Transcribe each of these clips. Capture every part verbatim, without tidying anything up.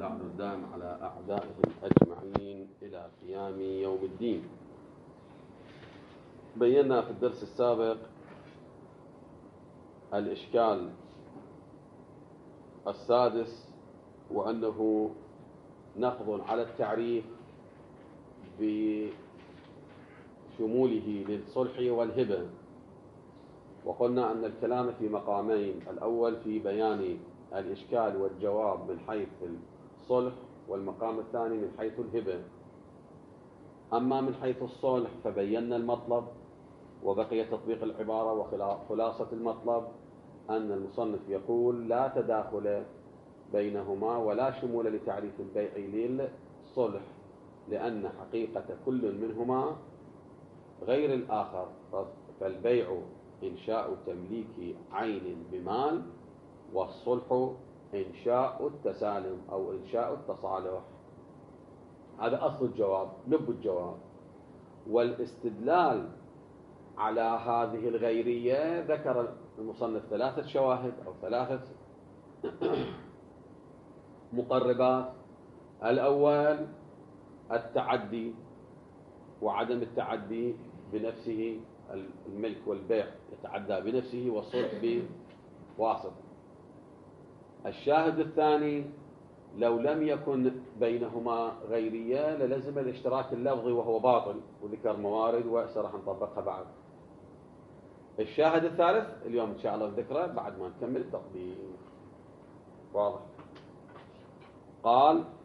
واللعن الدائم على أعدائهم أجمعين إلى قيام يوم الدين. بينا في الدرس السابق الإشكال السادس، وأنه نقض على التعريف بشموله للصلح والهبة. وقلنا أن الكلام في مقامين: الأول في بيان الإشكال والجواب من حيث الصلح، والمقام الثاني من حيث الهبة. أما من حيث الصلح فبينا المطلب، وبقي تطبيق العبارة. وخلاصة المطلب أن المصنف يقول لا تداخل بينهما ولا شمول لتعريف البيع للصلح، لأن حقيقة كل منهما غير الآخر. فالبيع إنشاء تمليك عين بمال، والصلح إنشاء التسالم أو إنشاء التصالح. هذا أصل الجواب، لب الجواب. والاستدلال على هذه الغيرية ذكر المصنف ثلاثة شواهد أو ثلاثة مقربات. الأول التعدي وعدم التعدي بنفسه، الملك والبيع يتعدى بنفسه والصلح بواسطة. الشاهد الثاني: لو لم يكن بينهما غيرية للزم الاشتراك اللفظي وهو باطل، وذكر موارد وسرح نطبقها بعد. الشاهد الثالث اليوم إن شاء الله نذكره بعد ما نكمل التطبيق. واضح؟ قال: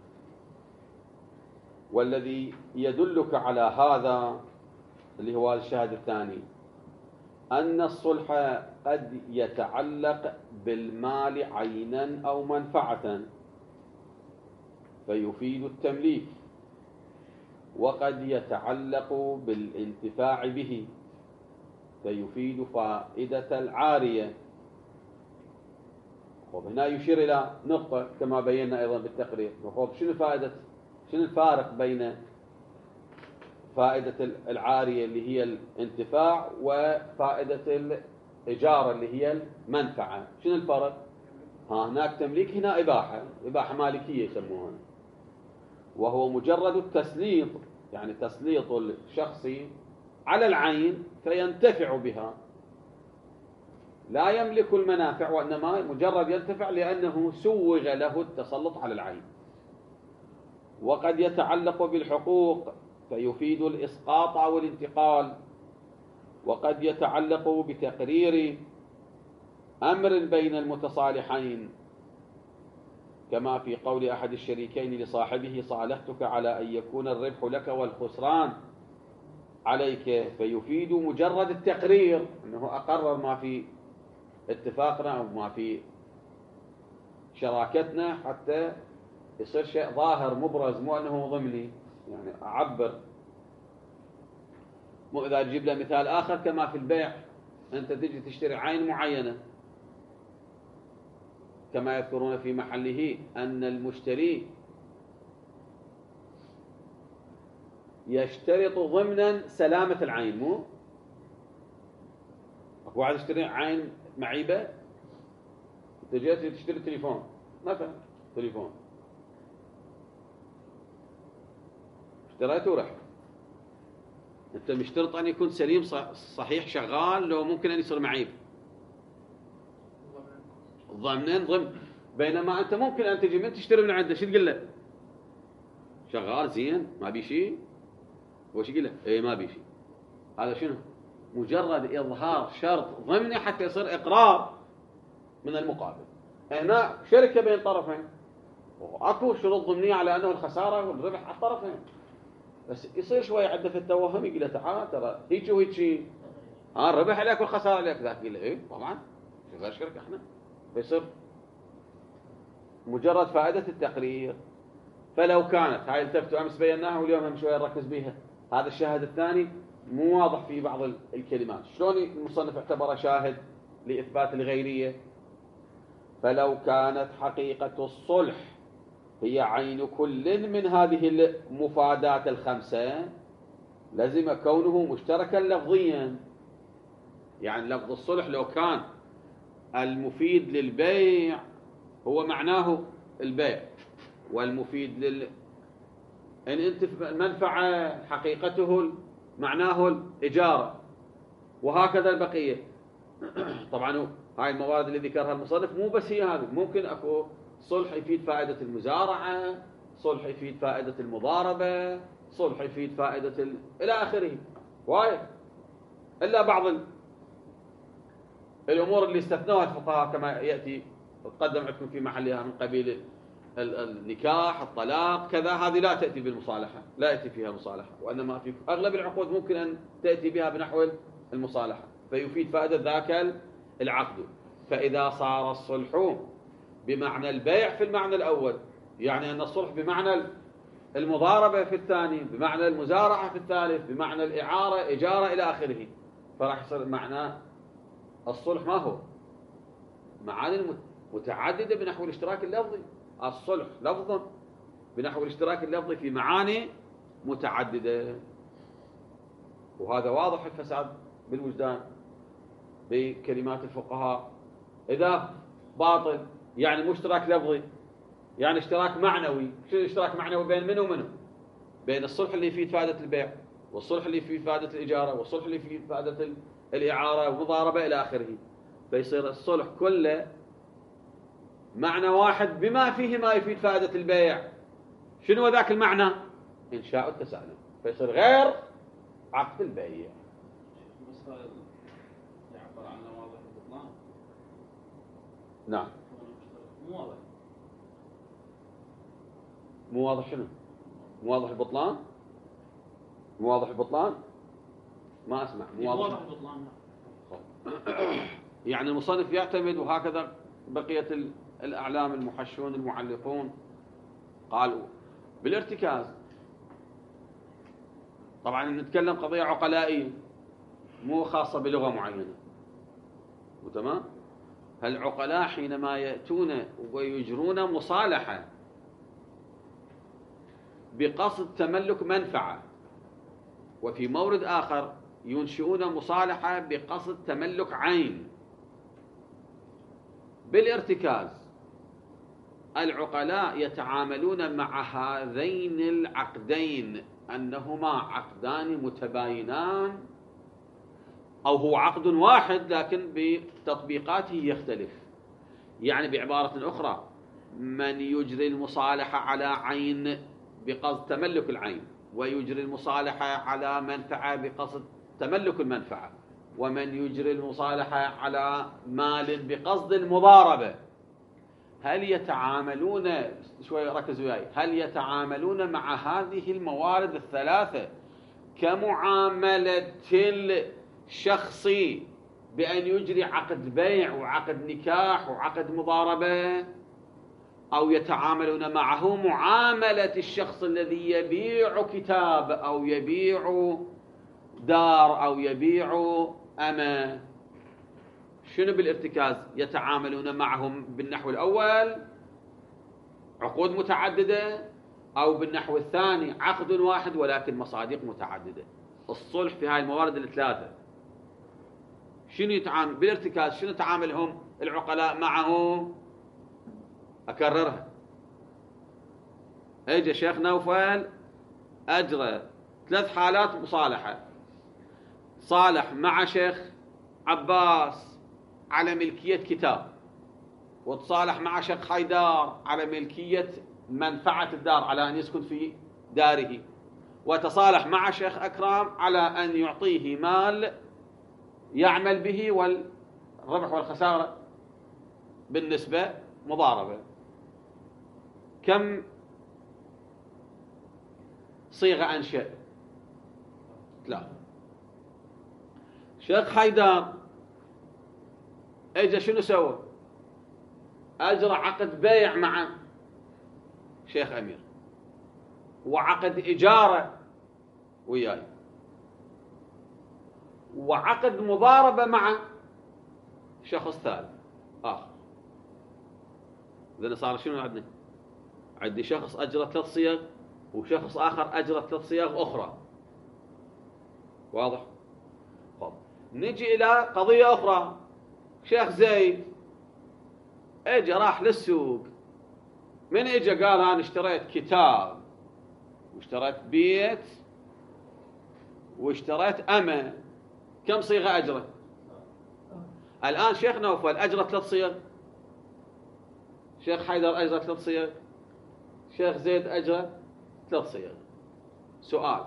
والذي يدلك على هذا اللي هو الشاهد الثاني أن الصلح قد يتعلق بالمال عينا أو منفعة فيفيد التمليك، وقد يتعلق بالانتفاع به فيفيد فائدة العارية. وهنا يشير إلى نقطة كما بينا أيضا بالتقرير. شنو فائدة شنو الفارق بين فائدة العارية اللي هي الانتفاع وفائدة الإجارة اللي هي المنفعة؟ شنو الفرق؟ ها هناك تمليك، هنا إباحة، إباحة مالكية يسموها، وهو مجرد التسليط، يعني تسليط الشخص على العين فينتفع بها، لا يملك المنافع وإنما مجرد ينتفع لأنه سوغ له التسلط على العين. وقد يتعلق بالحقوق فيفيد الإسقاط أو الانتقال، وقد يتعلق بتقرير أمر بين المتصالحين، كما في قول أحد الشريكين لصاحبه: صالحتك على أن يكون الربح لك والخسران عليك، فيفيد مجرد التقرير، أنه أقرر ما في اتفاقنا أو ما في شراكتنا حتى يصير شيء ظاهر مبرز، مو أنه ضمني، يعني أعبر. مو إذا تجيب له مثال آخر كما في البيع، أنت تجي تشتري عين معينة كما يذكرون في محله أن المشتري يشترط ضمنا سلامة العين. مو أكو واحد يشتري عين معيبة، أنت جيت تشتري تليفون مثلا، تليفون اشتريته ورحت، أنت مشترط أن يكون سليم صحيح شغال، لو ممكن أن يصير معيب ضمنين ضمن. بينما أنت ممكن أن تجي من تشتري من عنده، شو تقول له؟ شغال زين ما بي شيء، وش يقول له؟ إيه ما بي شيء. هذا شنو؟ مجرد إظهار شرط ضمني حتى يصير إقرار من المقابل. هنا شركة بين طرفين، وأكو شروط ضمنية على أنه الخسارة والربح على الطرفين، بس يصير شوية عنده في التوهم، يقول له تعال ترى هيك وهيك شيء، ها الربح عليك والخسارة عليك. ذاك يقول له إيه طبعا شغال شركة إحنا، فيصير مجرد فائدة التقرير. فلو كانت هاي التفتوا أمس بيناها واليوم هم شوية نركز بيها، هذا الشاهد الثاني مو واضح في بعض الكلمات، شلون المصنف اعتبره شاهد لإثبات الغيرية؟ فلو كانت حقيقة الصلح هي عين كل من هذه المفادات الخمسة لزم كونه مشتركا لفظيا. يعني لفظ الصلح لو كان المفيد للبيع هو معناه البيع، والمفيد لل إن أنت المنفعة حقيقته معناه الإجارة، وهكذا البقية. طبعا هاي الموارد اللي ذكرها المصنف مو بس هي هذه، ممكن أكو صلح يفيد فائدة المزارعة، صلح يفيد فائدة المضاربة، صلح يفيد فائدة ال... إلى آخره وايد، إلا بعض ال... الأمور اللي استثنوها الفقهاء كما يأتي تقدم عندكم في محلها من قبيل النكاح، الطلاق، كذا، هذه لا تأتي بالمصالحة، لا يأتي فيها مصالحة، وإنما في أغلب العقود ممكن أن تأتي بها بنحو المصالحة، فيفيد فائدة ذاك العقد. فإذا صار الصلح بمعنى البيع في المعنى الأول، يعني أن الصلح بمعنى المضاربة في الثاني، بمعنى المزارعة في الثالث، بمعنى الإعارة، إجارة، إلى آخره، فراح يصير معنى الصلح ما هو معاني متعددة بنحو الاشتراك اللفظي. الصلح لفظا بنحو الاشتراك اللفظي في معاني متعددة، وهذا واضح الفساد بالوجدان بكلمات الفقهاء. إذا باطل يعني مو اشتراك لفظي، يعني اشتراك معنوي. شو الاشتراك معنوي؟ بين من ومنه؟ بين الصلح اللي يفيد فائدة البيع، والصلح اللي يفيد فائدة الإجارة، والصلح اللي يفيد فائدة الإعارة والمضاربة إلى آخره. فيصير الصلح كله معنى واحد بما فيه ما يفيد فائدة البيع. شنو ذاك المعنى؟ إنشاء التسالم، فيصير غير عقد البيع. بس هذا يعبر عن واضح البطلان. نعم. مو واضح. مو واضح شنو؟ مو واضح البطلان؟ مو واضح البطلان؟ ما أسمع. مو واضح البطلان. يعني المصنف يعتمد، وهكذا بقية الأعلام المحشون المعلقون قالوا بالارتكاز. طبعا نتكلم قضية عقلائية مو خاصة بلغة معينة، وتمام. هالعقلاء حينما يأتون ويجرون مصالحة بقصد تملك منفعة، وفي مورد آخر ينشئون مصالحة بقصد تملك عين، بالارتكاز العقلاء يتعاملون مع هذين العقدين أنهما عقدان متباينان، أو هو عقد واحد لكن بتطبيقاته يختلف. يعني بعبارة أخرى، من يجري المصالحة على عين بقصد تملك العين، ويجري المصالحة على منفعة بقصد تملك المنفعة، ومن يجري المصالحة على مال بقصد المضاربة، هل يتعاملون، شوي ركزوا وياي، هل يتعاملون مع هذه الموارد الثلاثة كمعاملة الشخص بأن يجري عقد بيع وعقد نكاح وعقد مضاربة، أو يتعاملون معه معاملة الشخص الذي يبيع كتاب أو يبيع دار أو يبيع أما؟ شنو بالارتكاز؟ يتعاملون معهم بالنحو الأول عقود متعددة، أو بالنحو الثاني عقد واحد ولكن مصادق متعددة. الصلح في هاي الموارد الثلاثة شنو يتعامل بالارتكاز؟ شنو تعاملهم العقلاء معه؟ أكررها. اجى شيخ نوفل أجرى ثلاث حالات مصالحة، صالح مع شيخ عباس على ملكية كتاب، وتصالح مع شيخ حيدار على ملكية منفعة الدار على أن يسكن في داره، وتصالح مع شيخ أكرم على أن يعطيه مال يعمل به والربح والخسارة بالنسبة مضاربة. كم صيغة أنشأ؟ لا. شيخ حيدار اجى شنو سوى؟ أجرى عقد بيع مع شيخ أمير، وعقد إجارة وياي، وعقد مضاربة مع شخص ثالث آخر. إذن صار شنو عندنا؟ عندي شخص أجرى ثلاث صيغ، وشخص آخر أجرى ثلاث صيغ أخرى. واضح؟ طب نجي إلى قضية أخرى. شيخ زيد اجى راح للسوق من اجى قال انا اشتريت كتاب واشتريت بيت واشتريت أمة، كم صيغة أجرة؟ الآن شيخ نوفل أجرة ثلاث صيغ، شيخ حيدر أجرة ثلاث صيغ، شيخ زيد أجرة ثلاث صيغ. سؤال: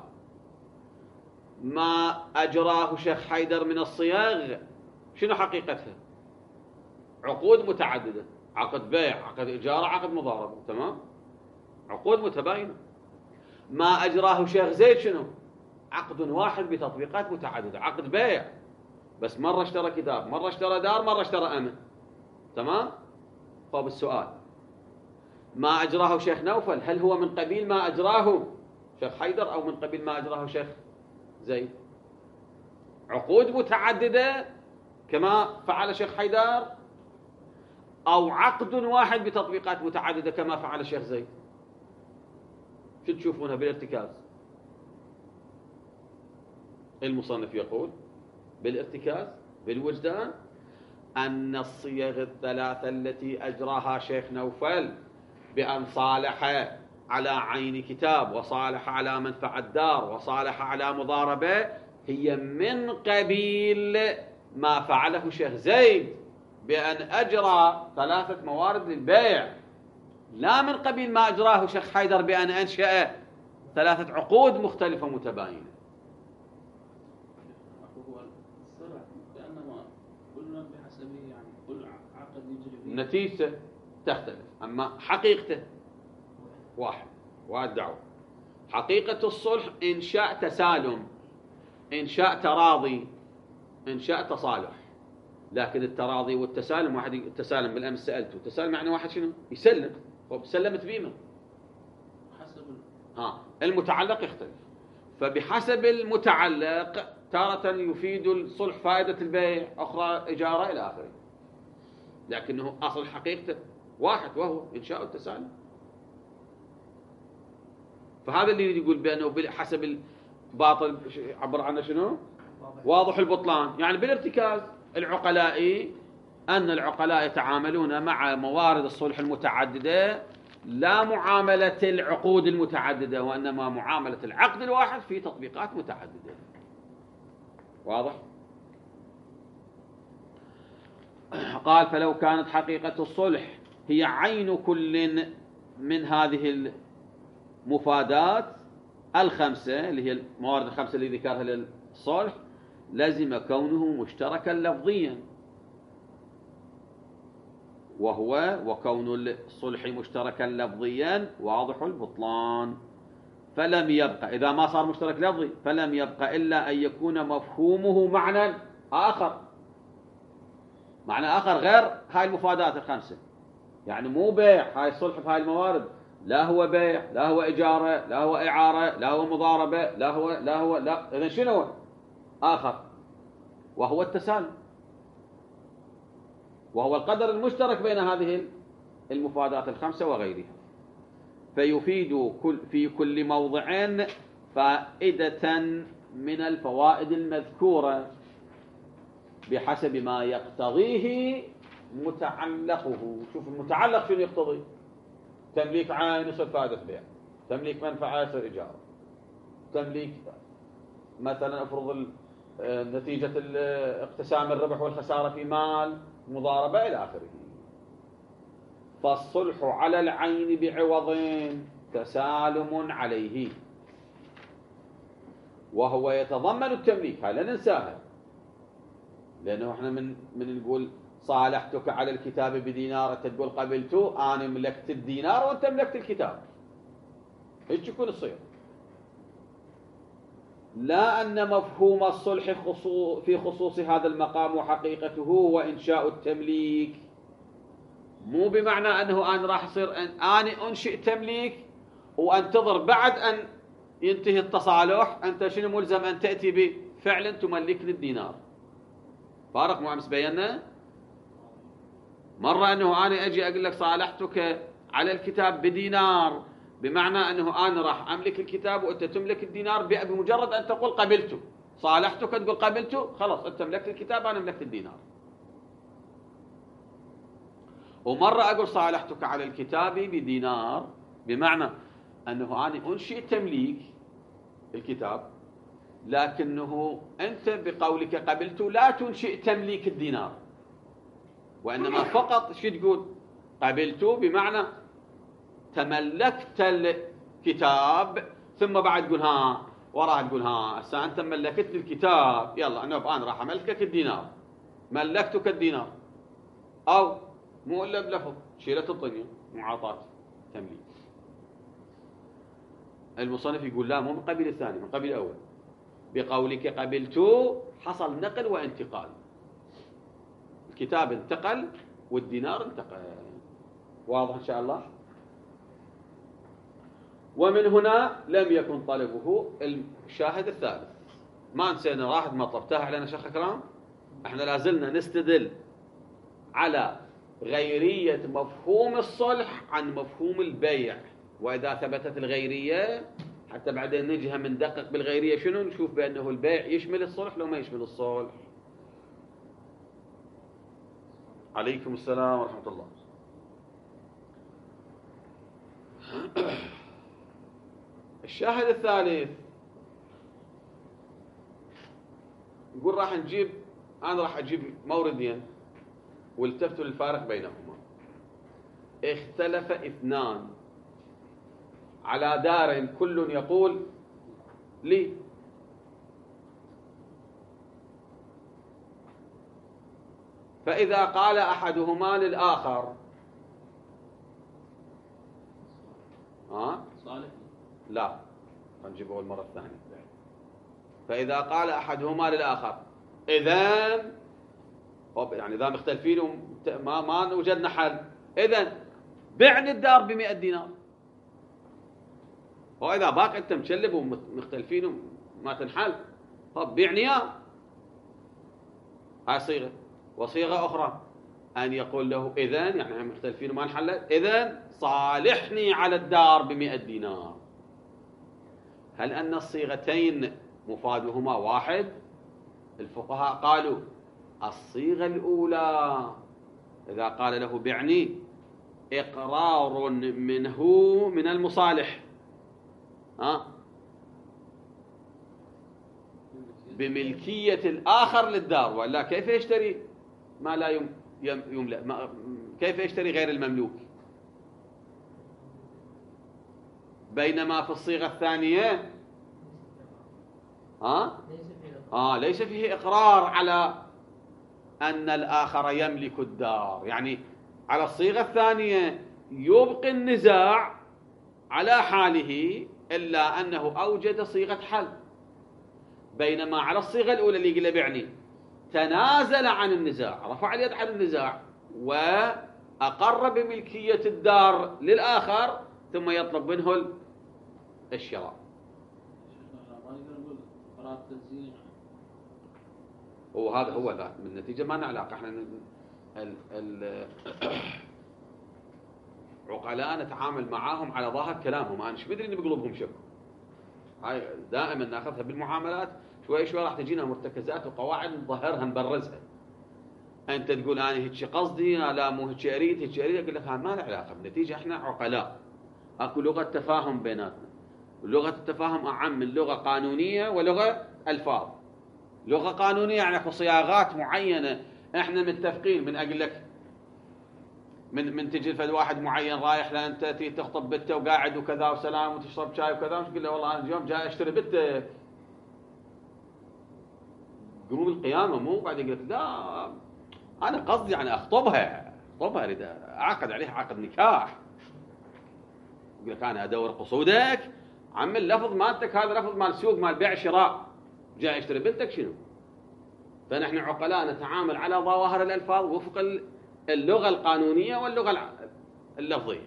ما أجراه شيخ حيدر من الصيغ شنو حقيقتها؟ عقود متعددة، عقد بيع، عقد إجارة، عقد مضاربة، تمام؟ عقود متباينة. ما أجراه شيخ زيد شنو؟ عقد واحد بتطبيقات متعددة، عقد بيع، بس مرة اشترى كتاب، مرة اشترى دار، مرة اشترى أمن، تمام؟ طب السؤال: ما أجراه شيخ نوفل هل هو من قبيل ما أجراه شيخ حيدر أو من قبيل ما أجراه شيخ زيد؟ عقود متعددة كما فعل شيخ حيدر، أو عقد واحد بتطبيقات متعددة كما فعل شيخ زيد؟ شو تشوفونها بالارتكاز؟ المصنف يقول بالارتكاز بالوجدان أن الصيغ الثلاثة التي أجراها شيخ نوفل بأن صالح على عين كتاب وصالح على منفعة دار وصالح على مضاربة هي من قبيل ما فعله شيخ زيد بأن أجرى ثلاثة موارد للبيع، لا من قبيل ما أجراه شيخ حيدر بأن أنشأ ثلاثة عقود مختلفة متباينة. نتيجته تختلف، أما حقيقته واحد. والدعوة حقيقة الصلح إنشاء تسالم، إنشاء تراضي، إنشاء تصالح. لكن التراضي والتسالم واحد. التسالم بالأمس سألته، التسالم يعني واحد شنو؟ يسلم، وبسلمت بيمه. حسب ها المتعلق يختلف، فبحسب المتعلق تارة يفيد الصلح فائدة البيع، أخرى إجارة إلى آخره، لكنه أصل حقيقته واحد وهو إنشاء التسالم. فهذا اللي يقول بأنه حسب الباطل عبر عنه شنو؟ واضح البطلان. يعني بالارتكاز العقلائي أن العقلاء يتعاملون مع موارد الصلح المتعددة لا معاملة العقود المتعددة، وإنما معاملة العقد الواحد في تطبيقات متعددة. واضح؟ قال: فلو كانت حقيقة الصلح هي عين كل من هذه المفادات الخمسة اللي هي الموارد الخمسة اللي ذكرها للصلح لزم كونه مشتركا لفظيا، وهو وكون الصلح مشتركا لفظيا واضح البطلان. فلم يبقى إذا ما صار مشترك لفظي فلم يبقى إلا أن يكون مفهومه معنى آخر، معنى آخر غير هاي المفادات الخمسة. يعني مو بيع، هاي الصلح في هاي الموارد لا هو بيع، لا هو إجارة، لا هو إعارة، لا هو مضاربة، لا هو لا هو لا إذن شنو هو؟ آخر، وهو التسالم، وهو القدر المشترك بين هذه المفادات الخمسة وغيرها. فيفيد كل في كل موضع فائدة من الفوائد المذكورة بحسب ما يقتضيه متعلقه. شوف المتعلق شنو يقتضي؟ تمليك عين يصير فائدة بيع، تمليك منفعة يصير إجارة، تمليك مثلا افرض نتيجة اقتسام الربح والخسارة في مال، مضاربة إلى آخره. فالصلح على العين بعوضين تسالم عليه، وهو يتضمن التمليك. هاي لا ننساها، لأنه احنا من من نقول صالحتك على الكتاب بدينار، انت تقول قبلت، انا ملكت الدينار وانت ملكت الكتاب، هيك يكون الصيغ. لا أن مفهوم الصلح في خصوص هذا المقام وحقيقته هو إنشاء التمليك، مو بمعنى أنه أنا راح أصير أنا أنشئ تمليك وأنتظر بعد أن ينتهي التصالح أنت شنو ملزم أن تأتي بفعل تملكني الدينار. فارق مو أمس بينا مرة أنه أنا أجي أقول لك صالحتك على الكتاب بدينار، بمعنى أنه أنا راح أملك الكتاب وأنت تملك الدينار بمجرد أن تقول قبلته. صالحتك تقول قبلته، خلاص أنت ملكت الكتاب أنا ملكت الدينار. ومرة أقول صالحتك على الكتاب بدينار، بمعنى أنه أنا أنشئ تمليك الكتاب، لكنه أنت بقولك قبلت لا تنشئ تمليك الدينار، وإنما فقط شو تقول قبلت بمعنى تملكت الكتاب، ثم بعد تقول ها وراها تقول ها هسه أنت ملكت الكتاب، يلا أنا الآن راح أملكك الدينار، ملكتك الدينار، أو مو إلا بلفظ شيلة الطنية معاطاة تمليك. المصنف يقول لا، مو من قبيل الثاني، من قبيل الأول. بقولك قبلت حصل نقل وانتقال، الكتاب انتقل والدينار انتقل. واضح إن شاء الله؟ ومن هنا لم يكن طلبه الشاهد الثالث. ما نسينا راحت مطلب تاه علينا شيخ أكرام، احنا لازلنا نستدل على غيرية مفهوم الصلح عن مفهوم البيع، وإذا ثبتت الغيرية حتى بعدين نجيها من دقق بالغيرية شنو، نشوف بأنه البيع يشمل الصلح لو ما يشمل الصلح. عليكم السلام ورحمة الله. الشاهد الثالث يقول راح نجيب، أنا راح أجيب موردين والتفتوا للفارق بينهما. اختلف اثنان على دار كل يقول لي، فإذا قال أحدهما للآخر ها صالح لا، نجيبه المرة الثانية. فإذا قال أحدهما للآخر إذن يعني إذا مختلفين وما ما وجدنا حل، إذن بعني الدار بمئة دينار. وإذا باقي أنت مشلب ومختلفين وما تنحل، طب بيعني إياه. هاي صيغة. وصيغة أخرى أن يقول له إذن يعني هم مختلفين وما انحلت، إذن صالحني على الدار بمئة دينار. هل أن الصيغتين مفادهما واحد؟ الفقهاء قالوا الصيغة الأولى إذا قال له بعني إقرار منه من المصالح ها بملكية الآخر للدار، ولا كيف يشتري ما لا يم يملك، كيف يشتري غير المملوك؟ بينما في الصيغة الثانية ها آه ليس فيه إقرار على أن الآخر يملك الدار، يعني على الصيغة الثانية يبقي النزاع على حاله إلا أنه أوجد صيغة حل، بينما على الصيغة الأولى اللي قال بعني تنازل عن النزاع، رفع اليد عن النزاع وأقر بملكية الدار للآخر ثم يطلب منه الشراء. وهذا هو ذا من النتيجة ما علاقة. احنا ال ال عقلاء نتعامل معاهم على ظاهر كلامهم، انا مش مدري ان بقلوبهم شك. هاي دائما ناخذها بالمعاملات، شوي شوي راح تجينا مرتكزات وقواعد نظهرها نبرزها. انت تقول انا هيك قصدي، لا مو هيك اريد، هيك اريد، اقول لك هذا ما له علاقه بالنتيجه. احنا عقلاء، اكو لغه تفاهم بيناتنا، لغه التفاهم اعم من لغه قانونيه ولغه الفاظ. لغه قانونيه يعني اكو صياغات معينه احنا متفقين، من اقول لك من من تجي لفد واحد معين رايح لانت تي تخطب بنته وقاعد وكذا وسلام وتشرب شاي وكذا، مش تقول له والله انا اليوم جاي اشتري بنتك. قوم القيامه مو بعد يقول لك لا انا قصدي يعني اخطبها، اخطبها اريد اعقد عليها عقد نكاح. يقول لك انا ادور قصودك، عم اللفظ مالتك هذا لفظ مال سوق مال بيع شراء، جاي اشتري بنتك شنو؟ فنحن عقلاء نتعامل على ظواهر الالفاظ وفق اللغه القانونيه واللغه اللفظيه.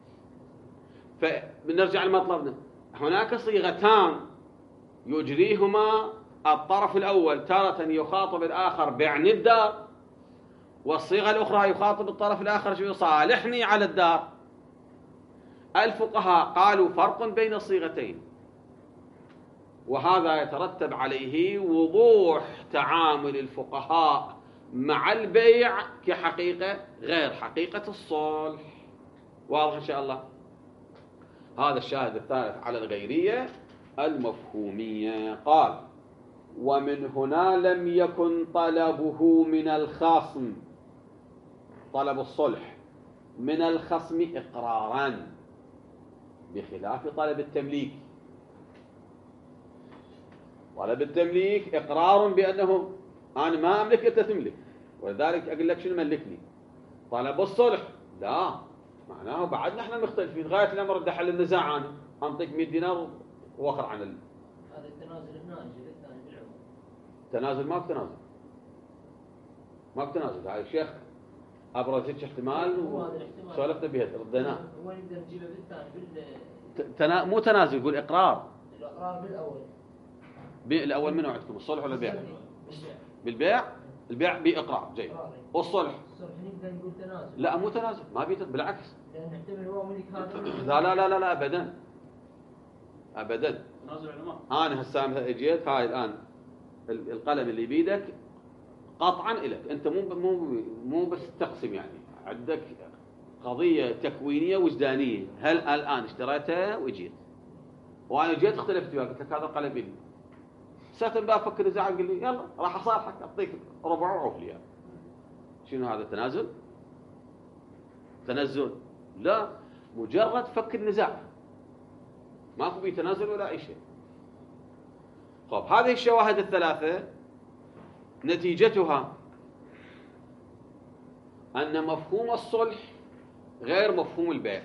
فبنرجع لمطلبنا، هناك صيغتان يجريهما الطرف الاول، تارة يخاطب الاخر بعني الدار، والصيغه الاخرى يخاطب الطرف الاخر شو يصالحني على الدار. الفقهاء قالوا فرق بين الصيغتين، وهذا يترتب عليه وضوح تعامل الفقهاء مع البيع كحقيقة غير حقيقة الصلح. واضح إن شاء الله؟ هذا الشاهد الثالث على الغيرية المفهومية. قال: ومن هنا لم يكن طلبه من الخصم، طلب الصلح من الخصم إقرارا، بخلاف طلب التمليك. طلب التمليك إقرار بأنه أنا ما أملك أنت تملك، ولذلك أقول لك شنو ملكني. طلب الصلح لا، معناه بعد نحن مختلفين غاية الأمر بدي حل النزاع، أنا أنطيك مئة دينار وأخر عن ال... هذا التنازل هنا يجي الثاني بالعمر. تنازل ما بتنازل، ما بتنازل. هذا الشيخ أبرزتش احتمال وسولفنا به رديناه. وين نقدر نجيبه بالثاني بال تنا... مو تنازل، يقول إقرار. الإقرار بالأول. بالأول منو عندكم، الصلح ولا البيع؟ بالبيع. البيع بإقرار جيد. والصلح الصلح نقدر نقول تنازل. لا مو تنازل، ما بيت بالعكس. لأن نحتمل هو ملك هذا. لا لا لا لا, لا أبدا أبدا. تنازل علماء. أنا هسه مثلا اجيت هاي الآن القلم اللي بيدك قطعا إلك أنت، مو مو مو بس تقسم، يعني عندك قضية تكوينية وجدانية. هل الآن اشتريتها وجيت وأنا جيت اختلفت وياك، قلت لك هذا القلم إلي، ساتن بقى فكر نزاع قل لي يلا راح أصالحك أعطيك ربع وعوف لي. شنو هذا التنازل؟ تنزل؟ لا، مجرد فك النزاع، ماكو بيه تنازل ولا أي شيء. طب هذه الشواهد الثلاثة نتيجتها أن مفهوم الصلح غير مفهوم البيع،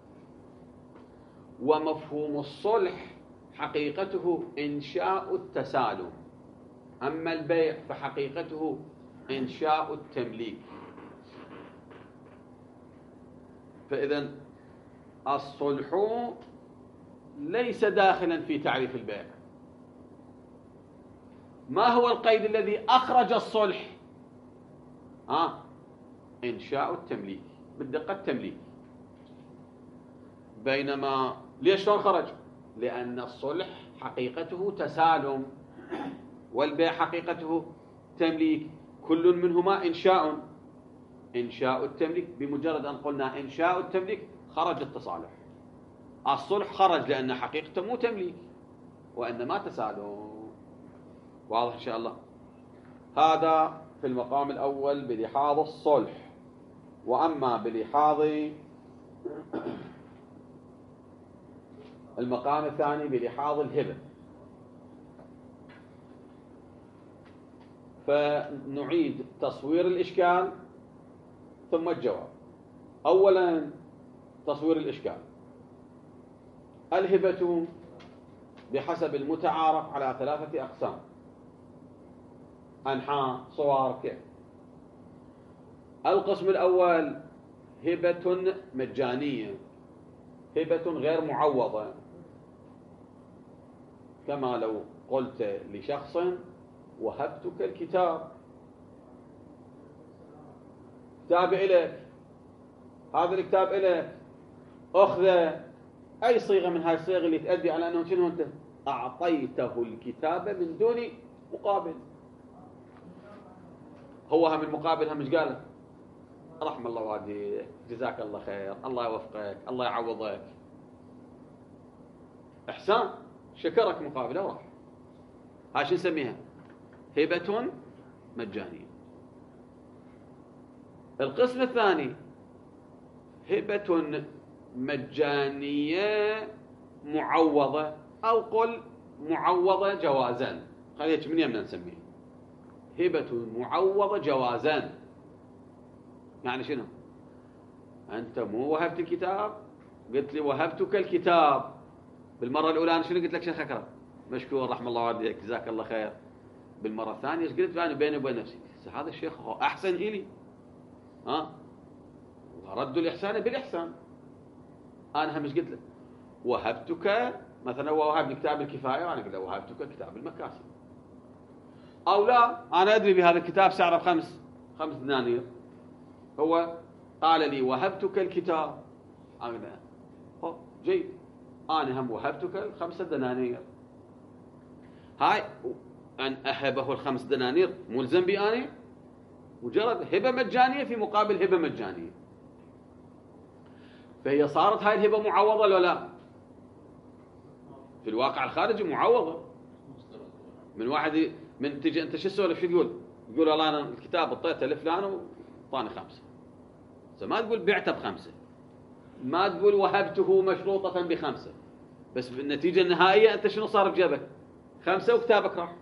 ومفهوم الصلح حقيقته إنشاء التسالم، أما البيع فحقيقته إنشاء التمليك. فإذا الصلح ليس داخلا في تعريف البيع. ما هو القيد الذي أخرج الصلح؟ آه إنشاء التمليك، بالدقة التمليك. بينما ليش شلون خرج؟ لأن الصلح حقيقته تسالم والبيع حقيقته تمليك، كل منهما إنشاء. إنشاء التمليك بمجرد أن قلنا إنشاء التمليك خرج التصالح. الصلح خرج لأن حقيقته مو تمليك وإنما تسالم. واضح إن شاء الله؟ هذا في المقام الأول بلحاظ الصلح. وأما بلحاظ المقام الثاني بلحاظ الهبة، فنعيد تصوير الإشكال ثم الجواب. أولا تصوير الإشكال. الهبة بحسب المتعارف على ثلاثة أقسام، أنحاء، صور، كيف. القسم الأول هبة مجانية، هبة غير معوضة، كما لو قلت لشخص وهبتك الكتاب، كتاب إليك، هذا الكتاب إليك، أخذه، أي صيغة من هاي الصيغ اللي تؤدي على أنه شنو أنت أعطيته الكتاب من دون مقابل. هو هم المقابل هم مش قاله رحم الله والديك، جزاك الله خير، الله يوفقك، الله يعوضك، إحسان، شكرك مقابله وراح. هاي شو نسميها؟ هبة مجانية. القسم الثاني هبة مجانية معوضة، أو قل معوضة جوازا، خليك من يمنا نسميها هبة معوضة جوازا. يعني شنو؟ أنت مو وهبت الكتاب، قلت لي وهبتك الكتاب بالمرة الأولى، أنا شنو قلت لك؟ شنو خكرة؟ مشكور، رحم الله والديك، جزاك الله خير. بالمرة الثانية ايش قلت؟ أنا بيني وبين نفسي هذا الشيخ أحسن إلي، ها، ورد الإحسان بالإحسان. أنا هم ايش قلت لك؟ وهبتك مثلا، هو وهبني كتاب الكفاية وأنا قلت له وهبتك كتاب المكاسب. أو لا، أنا أدري بهذا الكتاب سعره خمس خمس دنانير، هو قال لي وهبتك الكتاب، أنا قلت جيد، أنا هم وهبتك الخمسة دنانير. هاي أن أهبه الخمس دنانير ملزم بي أنا؟ مجرد هبة مجانية في مقابل هبة مجانية. فهي صارت هاي الهبة معوضة ولا لا؟ في الواقع الخارجي معوضة. من واحد من تجي أنت شو تسولف شو تقول؟ تقول والله أنا الكتاب اعطيته لفلان وطاني خمسة. ما تقول بعته بخمسة، ما تقول وهبته مشروطة بخمسة، بس بالنتيجة النهائية أنت شنو صار بجيبك؟ خمسة وكتابك راح.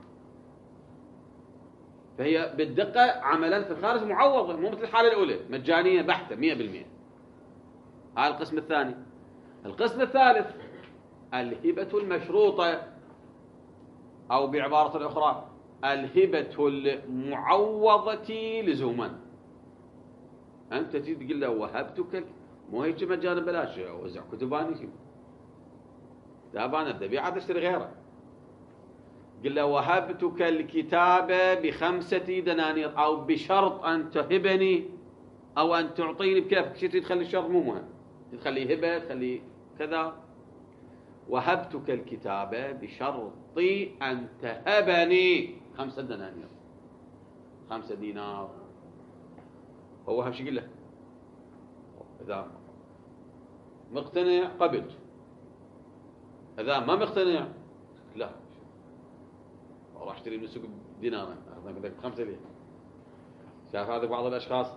فهي بالدقة عملا في الخارج معوضة، مو مثل الحالة الأولى مجانية بحتة مئة بالمئة. هذا القسم الثاني. القسم الثالث الهبة المشروطة، أو بعبارة أخرى الهبة المعوضة لزوما. أنت تجي تقول له وهبتك، مو هيك مجانا بلاش أوزع كتباني كتابان أبدأ عاد أشتري غيره. قل له وهبتك الكتاب بخمسة دنانير، أو بشرط أن تهبني أو أن تعطيني بكيفك. شو تخلي الشرط مو مهم، تخلي هبة تخلي كذا. وهبتك الكتاب بشرط أن تهبني خمسة دنانير، خمسة دينار. هو هم شو يقول له؟ إذا مقتنع قبلت، إذا ما مقتنع لا، راح اشتري من السوق بدينارين اخذ لك بخمسة ليه. شاف هذا بعض الاشخاص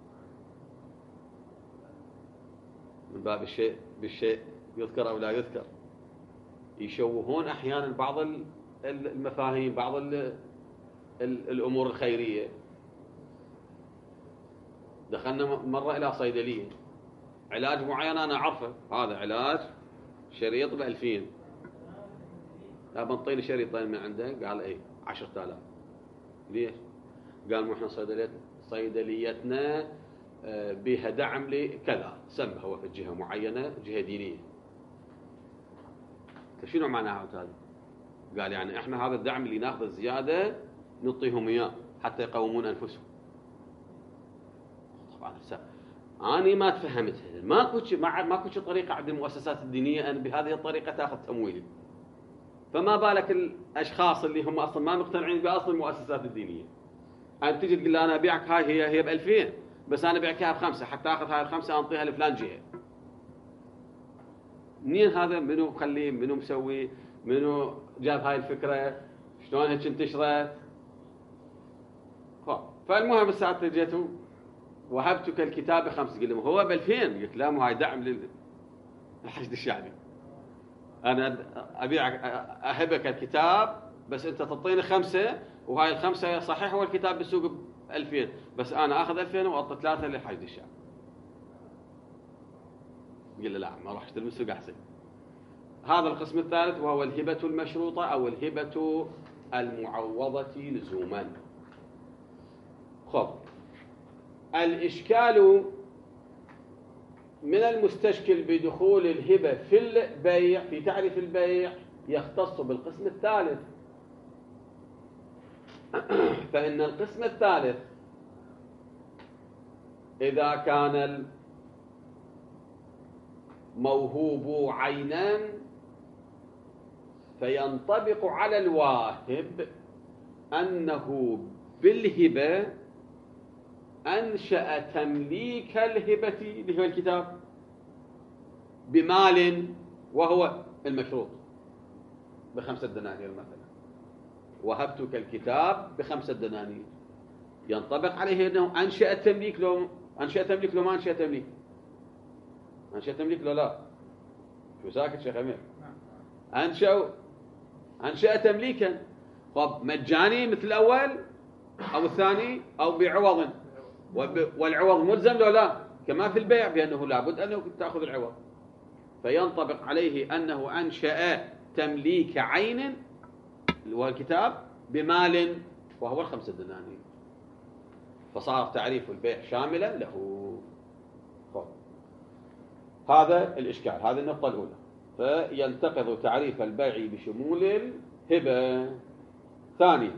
من باب الشيء بالشيء يذكر او لا يذكر، يشوهون احيانا بعض المفاهيم، بعض الامور الخيريه. دخلنا مره الى صيدليه، علاج معين انا اعرفه، هذا علاج شريط بألفين، لا بنطيني شريطين من عنده. قال ايه عشرة آلاف. ليش؟ قال مو احنا صيدليتنا صيدليتنا بها دعم لكذا، سمى هو في جهة معينة، جهة دينية. شنو معناها هذا؟ قال يعني احنا هذا الدعم اللي ناخذه زيادة نعطيهم اياه حتى يقومون انفسهم. طبعا أنا ما تفهمتها، ماكو ماكو طريقة عند المؤسسات الدينية أن بهذه الطريقة تأخذ تمويل. فما بالك الأشخاص اللي هم أصلا ما مقتنعين بأصل المؤسسات الدينية. أنت تجي تقول له أنا أبيعك هاي هي هي بألفين، بس أنا أبيعك إياها بخمسة، حتى أخذ هاي الخمسة أنطيها لفلان جهة. منين هذا؟ منو مخليه؟ منو مسوي؟ منو جاب هاي الفكرة؟ شلون هيك انتشرت؟ فالمهم الساعة جيتوا وهبتك الكتاب بخمس. قل لهم هو بألفين. قلت لا، مو هاي دعم للحشد الشعبي. أنا أبيعك أهبك الكتاب بس أنت تعطيني خمسة، وهاي الخمسة صحيح هو الكتاب بالسوق بألفين، بس أنا أخذ ألفين وأعطي ثلاثة للحشد الشعبي. قل لا، ما راح أشتري من السوق أحسن. هذا القسم الثالث، وهو الهبة المشروطة أو الهبة المعوضة لزوما. خب، الإشكال من المستشكل بدخول الهبة في البيع في تعريف البيع يختص بالقسم الثالث. فإن القسم الثالث إذا كان الموهوب عينا فينطبق على الواهب أنه بالهبة أنشأ تمليك الهبة اللي هو الكتاب بمال، وهو المشروط بخمسة دنانير مثلا. وهبتك الكتاب بخمسة دنانير، ينطبق عليه أنه أنشأ التمليك. لو أنشأ تمليك لو ما أنشأ تمليك، أنشأ تمليك لو لا. شو ساكت شيخ أمير؟ أنشأ أنشأ تمليكا. طب مجاني مثل الأول أو الثاني أو بعوض، والعوض ملزم لو لا، كما في البيع بأنه لابد أنه تأخذ العوض. فينطبق عليه أنه أنشأ تمليك عين وهو الكتاب بمال وهو الخمسة دنانير، فصار تعريف البيع شاملا له. طب. هذا الإشكال، هذه النقطة الأولى. فينتقض تعريف البيع بشمول الهبة. ثانيا،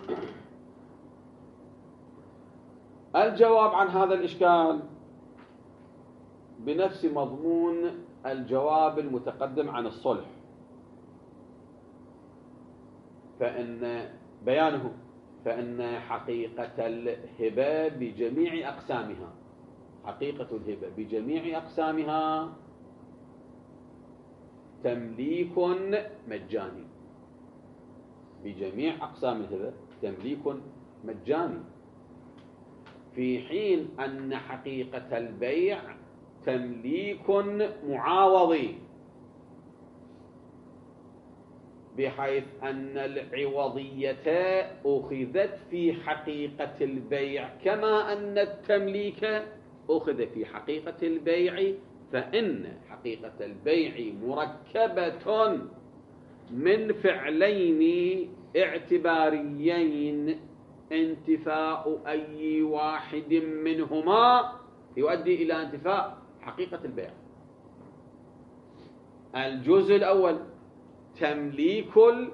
الجواب عن هذا الإشكال بنفس مضمون الجواب المتقدم عن الصلح. فإن بيانه فإن حقيقة الهبة بجميع أقسامها حقيقة الهبة بجميع أقسامها تمليك مجاني. بجميع أقسام الهبة تمليك مجاني، في حين أن حقيقة البيع تمليك معاوضي، بحيث أن العوضية أخذت في حقيقة البيع كما أن التمليك أخذ في حقيقة البيع، فإن حقيقة البيع مركبة من فعلين اعتباريين انتفاء أي واحد منهما يؤدي إلى انتفاء حقيقة البيع. الجزء الأول تمليك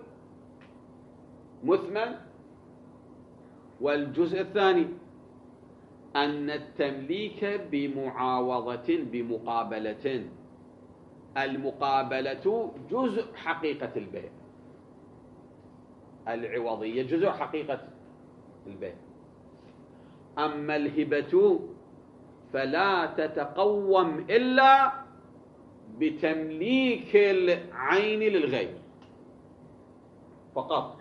المثمن، والجزء الثاني أن التمليك بمعاوضة بمقابلة، المقابلة جزء حقيقة البيع، العوضية جزء حقيقة البيع. أما الهبة فلا تتقوم إلا بتمليك العين للغير فقط.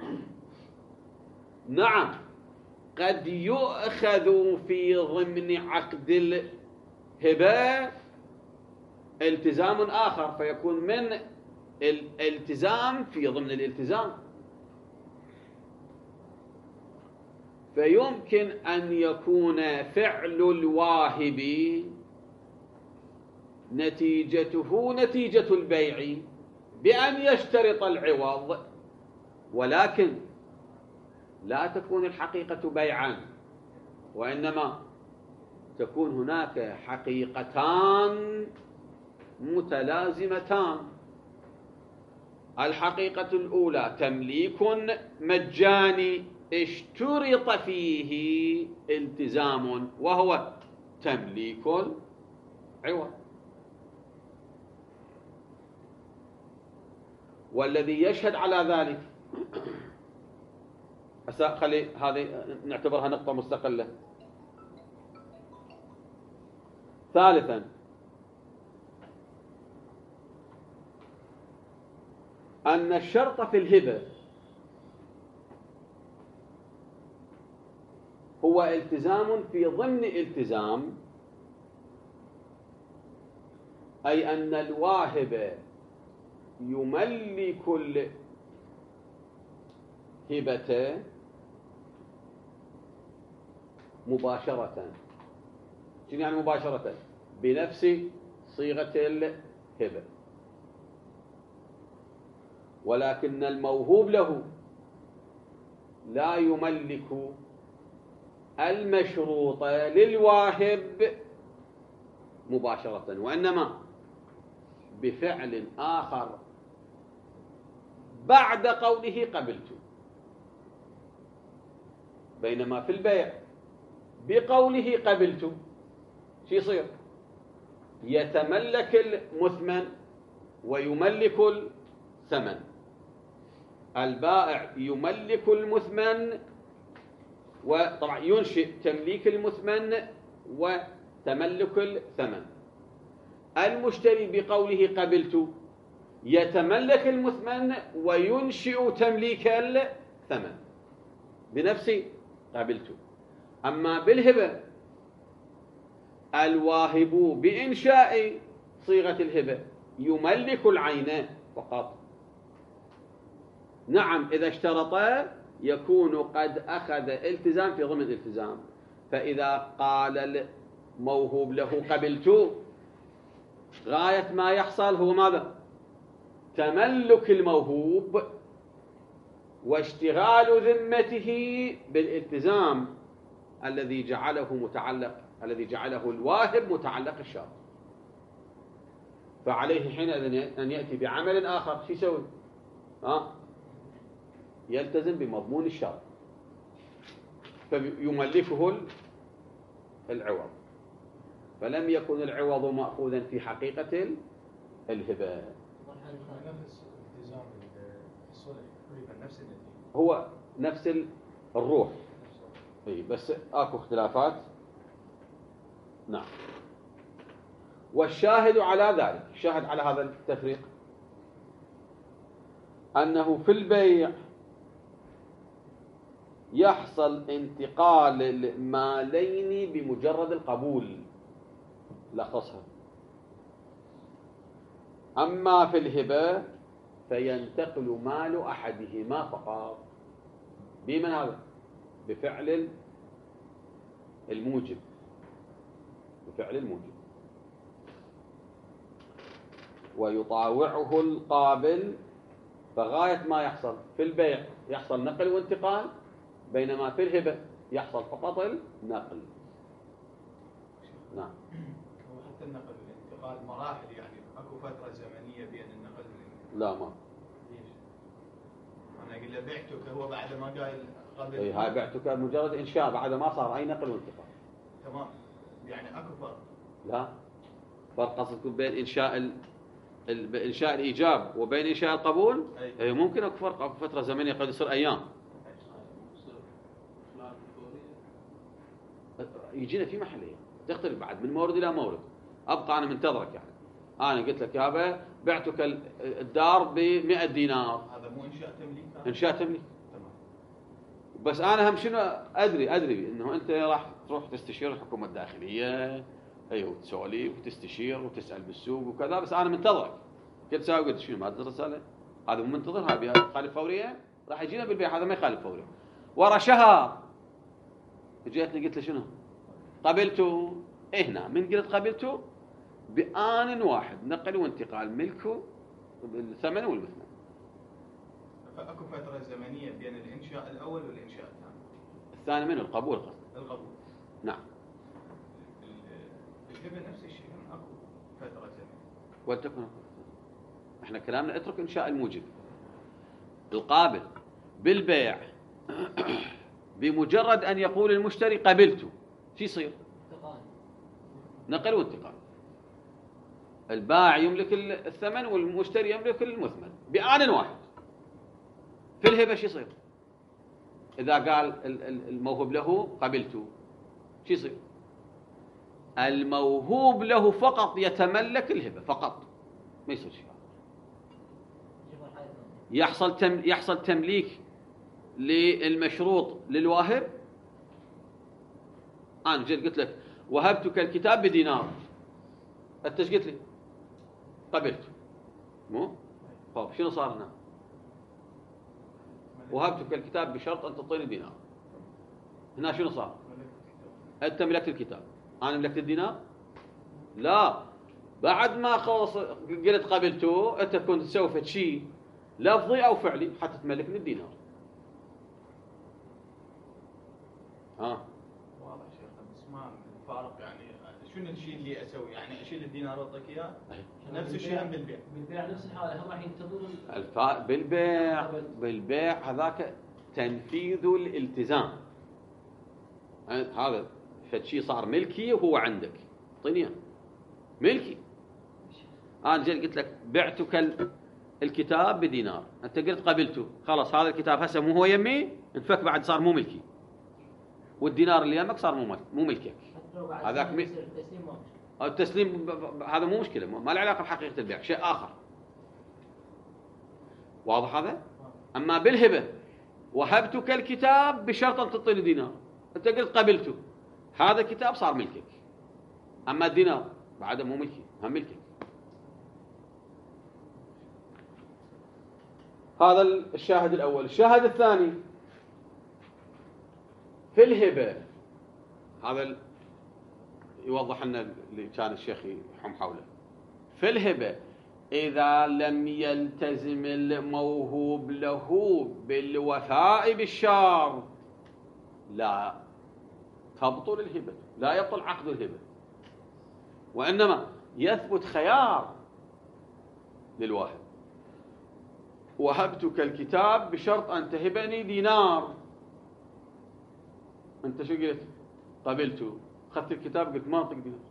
نعم قد يؤخذ في ضمن عقد الهبة التزام آخر، فيكون من الالتزام في ضمن الالتزام، فيمكن أن يكون فعل الواهب نتيجته نتيجة البيع بأن يشترط العوض، ولكن لا تكون الحقيقة بيعا، وإنما تكون هناك حقيقتان متلازمتان. الحقيقة الأولى تمليك مجاني اشترط فيه التزام وهو تمليك العوض، والذي يشهد على ذلك خلي هذه نعتبرها نقطة مستقلة. ثالثا أن الشرط في الهبة هو التزام في ضمن التزام، أي أن الواهب يملك الهبة مباشرة. شنو يعني مباشرة؟ بنفس صيغة الهبة، ولكن الموهوب له لا يملك المشروط للواهب مباشرة، وإنما بفعل آخر بعد قوله قبلت. بينما في البيع بقوله قبلت شو يصير؟ يتملك المثمن ويملك الثمن. البائع يملك المثمن، وطبعا ينشئ تمليك المثمن وتملك الثمن. المشتري بقوله قبلت يتملك المثمن وينشئ تمليك الثمن بنفس قبلت. أما بالهبة الواهب بإنشاء صيغة الهبة يملك العين فقط. نعم إذا اشترط يكون قد أخذ التزام في ضمن الالتزام، فإذا قال الموهوب له قبلت غاية ما يحصل هو ماذا؟ تملك الموهوب واشتغال ذمته بالالتزام الذي جعله متعلق الذي جعله الواهب متعلق الشرط. فعليه حينئذ أن يأتي بعمل آخر. شو يسوي؟ ها؟ يلتزم بمضمون الشرط فيملكه العوض، فلم يكن العوض مأخوذا في حقيقة الهبة. نفس التزام الصلح تقريبا نفس النتيجة، هو نفس الروح. اي بس اكو اختلافات. نعم. والشاهد على ذلك، الشاهد على هذا التفريق أنه في البيع يحصل انتقال المالين بمجرد القبول، لخصها. أما في الهبة فينتقل مال أحدهما فقط. بمن هذا؟ بفعل الموجب، بفعل الموجب. ويطاوعه القابل، فغاية ما يحصل في البيع يحصل نقل وانتقال، بينما في الهبة يحصل فقط النقل. نعم. وحتى النقل والانتقال مراحل، يعني اكو فترة زمنية بين النقل والانتقال؟ لا ما. ليش؟ انا اقول له بعتك، هو بعد ما قال قبل. اي هاي بعتك مجرد انشاء، بعد ما صار اي نقل وانتقال. تمام، يعني اكو فرق؟ لا فرق قصدكم بين انشاء ال... ال... انشاء الايجاب وبين انشاء القبول؟ أي. اي ممكن اكو فرق، اكو فترة زمنية قد يصير ايام. يجينا في محلية تختلف بعد من مورد الى مورد. ابقى انا منتظرك، يعني انا قلت لك يابا بعتك الدار ب مئة دينار. هذا مو انشاء تمليك؟ انشاء تمليك. تمام. بس انا هم شنو ادري ادري انه انت راح تروح تستشير الحكومه الداخليه، ايوه تسولف وتستشير وتسال بالسوق وكذا، بس انا منتظرك. قلت ساوي قلت شنو ما ادري الرساله هذا مو منتظرها بها خالف فوريه، راح يجينا بالبيع، هذا ما يخالف فوريه. ورا شهر جيتني قلت له شنو قبلته. إيه هنا من قلت قبلته بآن واحد نقل وانتقال ملكه بالثمن والمثمن. فاكو فترة زمنية بين الانشاء الاول والانشاء الثاني؟ الثاني من القبول قصد. القبول. نعم. الهبة نفس الشيء، اكو فترة زمنية. ولتكن احنا كلامنا اترك انشاء الموجب. القابل بالبيع بمجرد ان يقول المشتري قبلته شو يصير؟ نقل وانتقال. البائع يملك الثمن والمشتري يملك المثمن بآن واحد. في الهبة شو يصير؟ إذا قال الموهوب له قبلته شو يصير؟ الموهوب له فقط يتملك الهبة فقط، ما يصير شيء. يحصل تم يحصل تمليك للمشروط للواهب. أنا جيت قلت لك وهبتك الكتاب بدينار، أنت ايش قلت لي؟ قبلت. مو؟ طيب شنو صار هنا؟ وهبتك الكتاب بشرط أن تعطيني دينار. هنا شنو صار؟ أنت ملكت الكتاب، أنا ملكت الدينار؟ لا، بعد ما خلص قلت قبلته أنت كنت تسوي شيء لفظي أو فعلي حتى تملكني الدينار. ها؟ واضح شيخ، بس ما الفارق يعني شنو الشيء اللي اسوي؟ يعني اشيل الدينار واعطيك اياه؟ نفس الشيء هم بالبيع. بالبيع نفس الحاله، هم راح ينتظرون الفا... بالبيع بالبيع هذاك تنفيذ الالتزام. هذا فشي صار ملكي وهو عندك، اعطيني ملكي. انا جيت قلت لك بعتك الكتاب بدينار، انت قلت قبلته، خلاص هذا الكتاب هسه مو هو يمي، انفك بعد صار مو ملكي، والدينار اللي يمك صار مو مو ملكك. هذاك م... التسليم ب... هذا مو مشكله، ما له علاقه بحقيقه البيع، شيء اخر. واضح هذا؟ اما بالهبه وهبتك الكتاب بشرط ان تعطيني دينار، انت قلت قبلته، هذا الكتاب صار ملكك. اما الدينار بعده مو ملكي، هم ملكك. هذا الشاهد الاول. الشاهد الثاني في الهبه، هذا يوضح لنا اللي كان الشيخ يحوم حوله. في الهبه إذا لم يلتزم الموهوب له بالوفاء بالشرط لا تبطل الهبة، لا يبطل عقد الهبة، وإنما يثبت خيار للواهب. وهبتك الكتاب بشرط أن تهبني دينار. أنت شو قلت؟ قبلته، أخذت الكتاب قلت ما أعطيك دينار،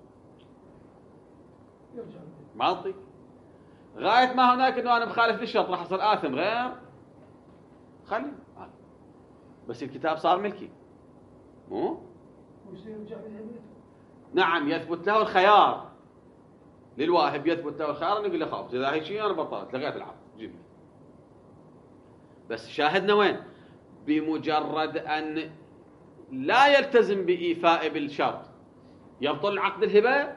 ما أعطيك، غاية ما هناك أنه أنا مخالف للشرط راح أصير آثم غير خلي. بس الكتاب صار ملكي مو؟ ويصير يرجع بالهبة. نعم يثبت له الخيار للواهب، يثبت له الخيار انه يقول له خلاص اذا هيك شيء انا بطلت لغيت العقد جيب لي. بس شاهدنا وين؟ بمجرد ان لا يلتزم بإيفاء بالشرط يبطل عقد الهبة؟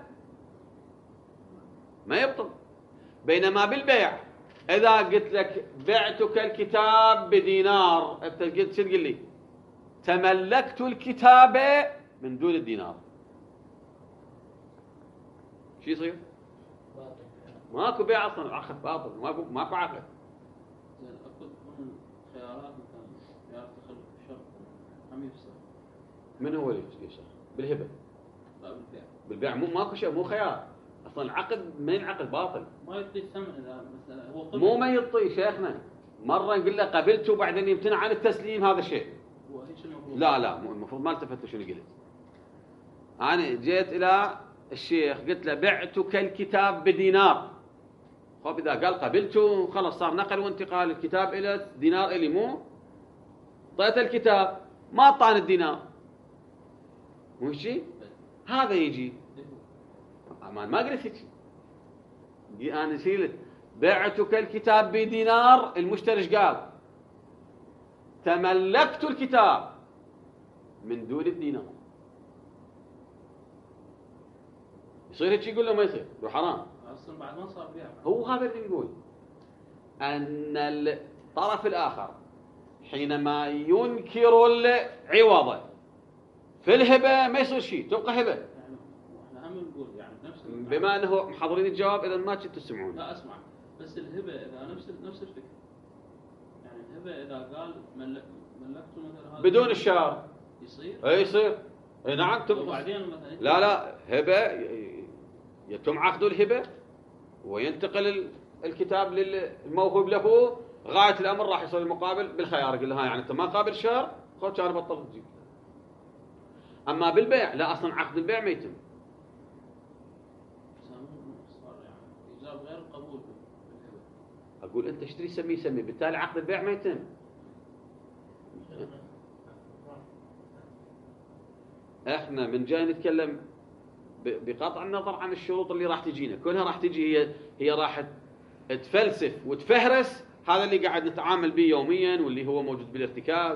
ما يبطل. بينما بالبيع إذا قلت لك بعتك الكتاب بدينار، أنت قلت شو تقول لي؟ تملكت الكتاب من دون الدينار، شو يصير؟ ماكو بيع أصلا، العقد باطل، ماكو ماكو عقد. زين اكو من خيارات مثلا خيار تخلف الشرط هم يفسر. من هو اللي يفسر؟ بالهبة. لا بالبيع. بالبيع مو ماكو شيء، مو خيار اصلا. العقد من عقد باطل، ما يعطي الثمن اذا مثلا هو قبل. مو ما يعطي شيخنا. مره نقول له قبلته وبعدين يمتنع عن التسليم، هذا شيء. هو هيك المفروض. لا لا مو المفروض، ما التفت شنو قلت. انا جيت الى الشيخ قلت له بعتك الكتاب بدينار، خب اذا قال قبلته خلص صار نقل وانتقال، الكتاب الى دينار الي، مو طيت الكتاب ما اعطاني الدينار، مو شيء هذا يجي. ما ما قلت هيك، انا شيلت بعتك الكتاب بدينار، المشتري ايش قال؟ تملكت الكتاب من دون الدينار. يصير هيك يقول له ما يصير، يقول حرام. اصلا بعد ما صار بيع. هو هذا اللي نقول، ان الطرف الاخر حينما ينكر العوض في الهبه ما يصير شيء، تبقى هبه. يعني احنا هم نقول يعني نفس بما انه محضرين الجواب اذا ما كنتوا تسمعون. لا اسمع، بس الهبه اذا نفس نفس الفكره، يعني الهبه اذا قال ملك ملكته مثلا هذا بدون الشهر يصير؟ اي يصير، اي نعم تبقى. وبعدين مثلا لا لا هبه يتم عقد الهبه وينتقل الكتاب للموهوب له، غايه الامر راح يصير المقابل بالخيار، يقول له ها يعني انت ما قابل شهر خذ كان بطل تجيب. اما بالبيع لا، اصلا عقد البيع ما يتم. صار يعني ايجاب غير قبول بالهبه. اقول انت اشتري سميه سميه، بالتالي عقد البيع ما يتم. احنا من جاي نتكلم بقطع النظر عن الشروط اللي راح تجينا، كلها راح تجي هي هي راح تفلسف وتفهرس هذا اللي قاعد نتعامل به يوميا واللي هو موجود بالارتكاز.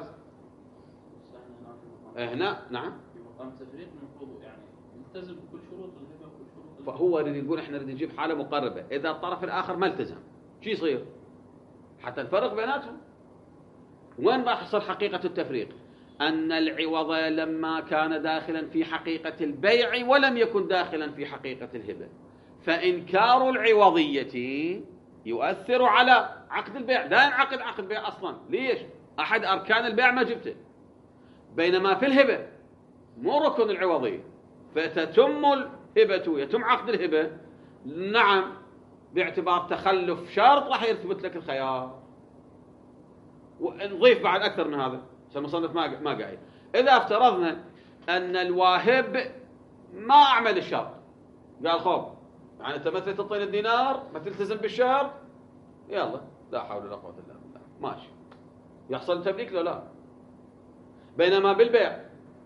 هنا نعم في مقام تفريق المفروض يعني يلتزم بكل شروط الهبه وكل شروط. فهو يريد يقول احنا نريد نجيب حاله مقربه، اذا الطرف الاخر ما التزم شو يصير؟ حتى نفرق بيناتهم. وين راح يصير حقيقه التفريق؟ أن العوض لما كان داخلا في حقيقة البيع ولم يكن داخلا في حقيقة الهبة، فإنكار العوضية يؤثر على عقد البيع. لا ينعقد عقد بيع أصلا، ليش؟ أحد أركان البيع ما جبته. بينما في الهبة مو ركن العوضية، فتتم الهبة، يتم عقد الهبة نعم باعتبار تخلف شرط راح يثبت لك الخيار. ونضيف بعد أكثر من هذا، المصنف ما ما قايل. إذا افترضنا أن الواهب ما أعمل الشرط، قال خب يعني أنت مثل تعطيني الدينار ما تلتزم بالشهر، يلا لا حول ولا قوة إلا بالله، ماشي يحصل تمليك له لا. بينما بالبيع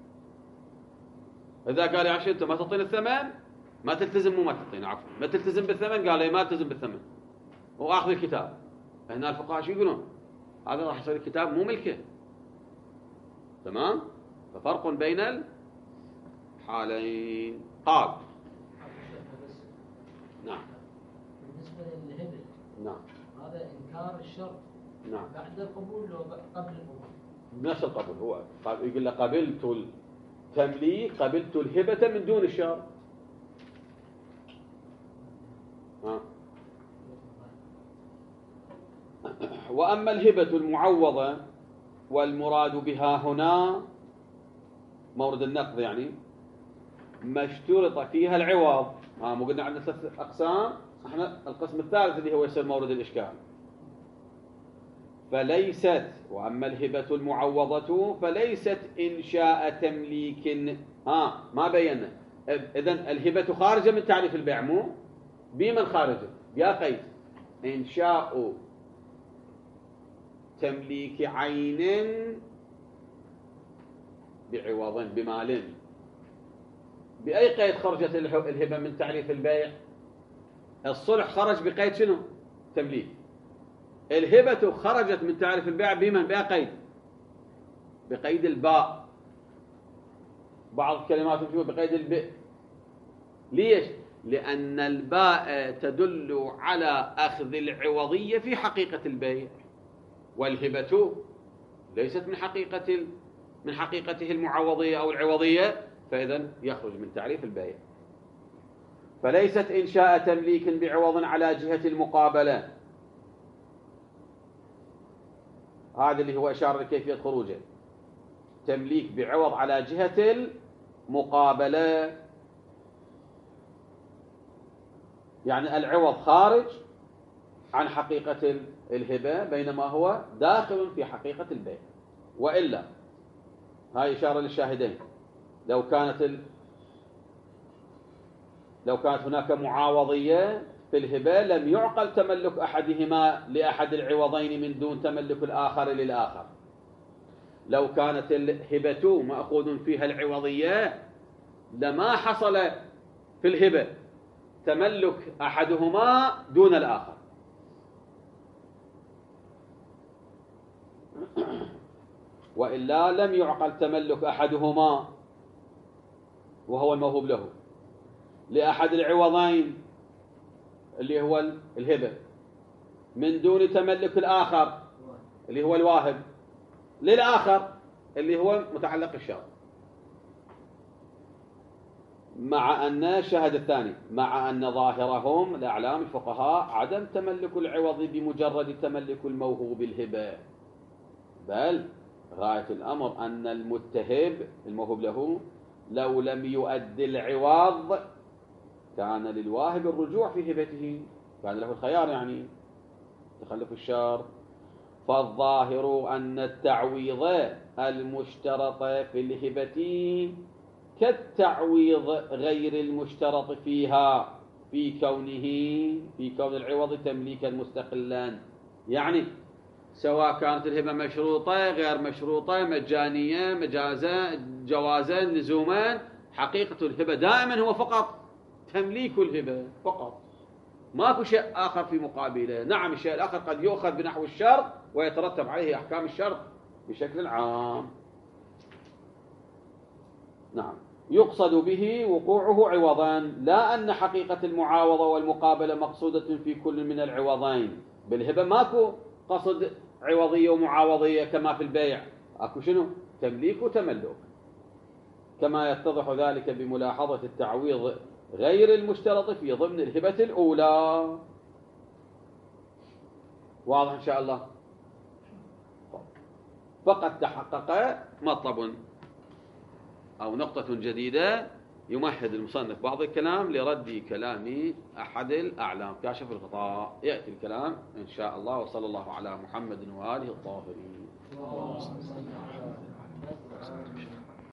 إذا قال يا عشان أنت ما تعطيني الثمن ما تلتزم، مو ما تعطيني عفوا ما تلتزم بالثمن، قال لي ما تلتزم بالثمن وآخذ الكتاب. هنا الفقهاء شو يقولون؟ هذا راح يصير الكتاب مو ملكه. تمام؟ ففرق بين الحالين. قال نعم بالنسبة للهبة نعم هذا إنكار الشرط نعم بعد القبول لو قبل القبول؟ نفس القبول. هو يقول له قبلت التمليك قبلت الهبة من دون الشرط. ها. وأما الهبة المعوضة والمراد بها هنا مورد النقض يعني ما اشترط فيها العوض. ها مو قلنا عندنا ثلاث أقسام، احنا القسم الثالث اللي هو يصير مورد الإشكال. فليست وأما الهبة المعوضة فليست إنشاء تمليك. ها ما بينا إذن الهبة خارجة من تعريف البيع، مو بمن خارجة يا قيس؟ إنشاء تمليك عين بعوض بمال. بأي قيد خرجت الهبة من تعريف البيع؟ الصلح خرج بقيد شنو؟ تمليك. الهبة خرجت من تعريف البيع بمن؟ بأي قيد؟ بقيد الباء. بعض الكلمات تشوف بقيد الباء. ليش؟ لأن الباء تدل على أخذ العوضية في حقيقة البيع، والهبة ليست من حقيقة من حقيقته المعوضية أو العوضية، فإذا يخرج من تعريف البيع. فليست إنشاء تمليك بعوض على جهة المقابلة، هذا اللي هو إشارة لكيفية خروجه. تمليك بعوض على جهة المقابلة، يعني العوض خارج عن حقيقة الهبة بينما هو داخل في حقيقة البيع. وإلا هاي إشارة للشاهدين، لو كانت ال... لو كانت هناك معاوضية في الهبة لم يعقل تملك أحدهما لأحد العوضين من دون تملك الآخر للآخر. لو كانت الهبة مأخوذ فيها العوضية لما حصل في الهبة تملك أحدهما دون الآخر. وإلا لم يعقل تملك أحدهما وهو الموهوب له لأحد العوضين اللي هو الهبة من دون تملك الآخر اللي هو الواهب للآخر اللي هو متعلق الشرط، مع أن الشاهد الثاني مع أن ظاهرهم الأعلام الفقهاء عدم تملك العوض بمجرد تملك الموهوب الهبة، بل غاية الأمر أن المتهب الموهوب له لو لم يؤدي العوض كان للواهب الرجوع في هبته، كان له الخيار يعني تخلف الشرط. فالظاهر أن التعويض المشترط في الهبة كالتعويض غير المشترط فيها في كونه في كون العوض تمليكا مستقلا، يعني سواء كانت الهبة مشروطة غير مشروطة مجانية مجازا جوازا لزوما، حقيقة الهبة دائما هو فقط تمليك الهبة فقط، ماكو شيء آخر في مقابله. نعم الشيء الآخر قد يؤخذ بنحو الشرط ويترتب عليه أحكام الشرط بشكل عام. نعم يقصد به وقوعه عوضا، لا أن حقيقة المعاوضة والمقابلة مقصودة في كل من العوضين. بالهبة ماكو قصد عوضية ومعاوضية كما في البيع، أكو شنو؟ تمليك وتملك، كما يتضح ذلك بملاحظة التعويض غير المشترط في ضمن الهبة الأولى. واضح إن شاء الله؟ فقد تحقق مطلب أو نقطة جديدة يمهد المصنف بعض الكلام لرد كلام أحد الأعلام كاشف الغطاء. يأتي الكلام إن شاء الله، وصلى الله على محمد وآله الطاهرين.